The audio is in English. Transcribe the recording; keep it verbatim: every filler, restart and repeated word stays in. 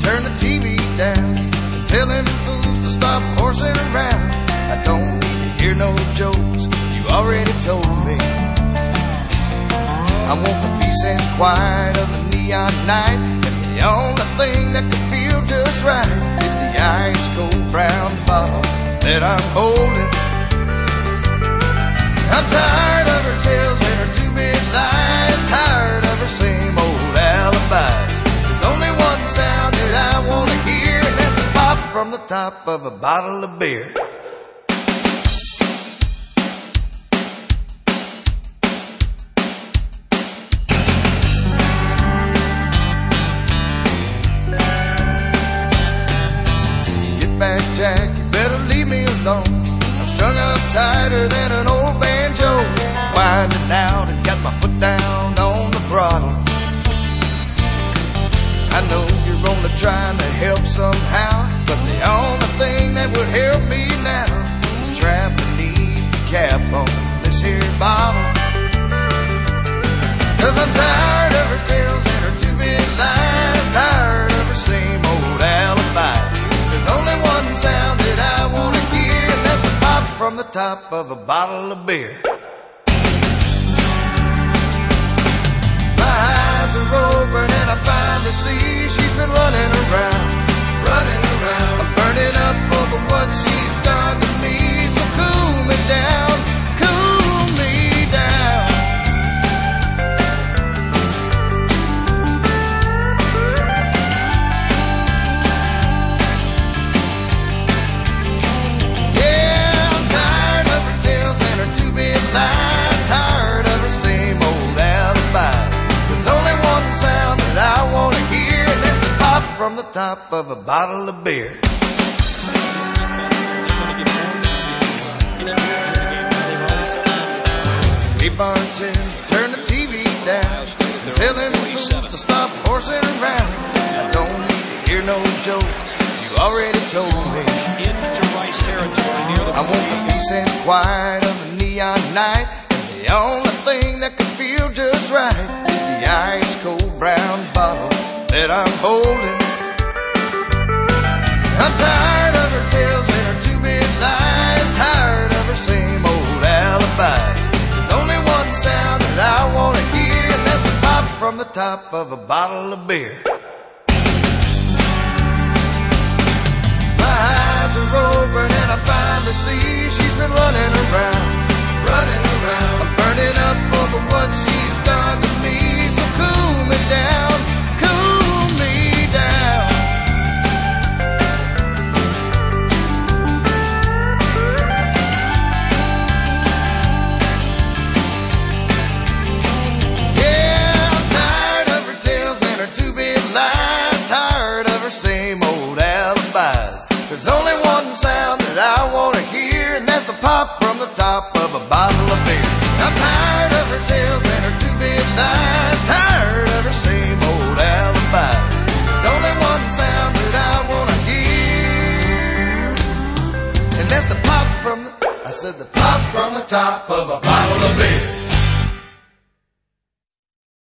turn the T V down, and telling fools to stop horsing around. I don't need to hear no jokes, you already told me. I want the peace and quiet of the neon night, and the only thing that could feel just right is the ice cold brown bottle that I'm holding. I'm tired of her tales and her two-bit lies, tired of her same old alibis. There's only one sound that I want to hear, and that's the pop from the top of a bottle of beer. Get back, Jack, you better leave me alone. I'm strung up tighter than an old banjo, winding out and got my foot down on the throttle. I know you're only trying to help somehow, but the only thing that would help me now is trying to leave the cap on this here bottle. Cause I'm tired of her tales and her two-bit lies, tired of her same old alibis. There's only one sound that I want to hear, and that's the pop from the top of a bottle of beer. My eyes are open and I finally see she's been running around, running around. I'm burning up over what she's done to me, so cool me down, cool me down. Yeah, I'm tired of her tales and her two-bit lies, tired of her same old alibis. There's only one sound that I want to hear, and that's the pop from the top of a bottle of beer. Hey bartender, turn the T V down, and tell them fools to stop horsing around. I don't need to hear no jokes, you already told me. I want the peace and quiet of the neon night, and the only thing that could feel just right is the ice cold brown bottle that I'm holding. I'm tired of her tales and her two-bit lies, tired of her same old alibis. There's only one sound that I want to hear, and that's the pop from the top of a bottle of beer. My eyes are open and I finally see she's been running around, running around. I'm burning up over what she's done to me, so cool me down, cool me down. Yeah, I'm tired of her tales and her two-bit lies, tired of her same old alibis. There's only one sound that I want to hear, and that's the pop from the top of a bottle of beer. I'm tired of her tales and her two-bit lies, tired of her same old alibis. There's only one sound that I want to hear, and that's the pop from the, I said the pop from the top of a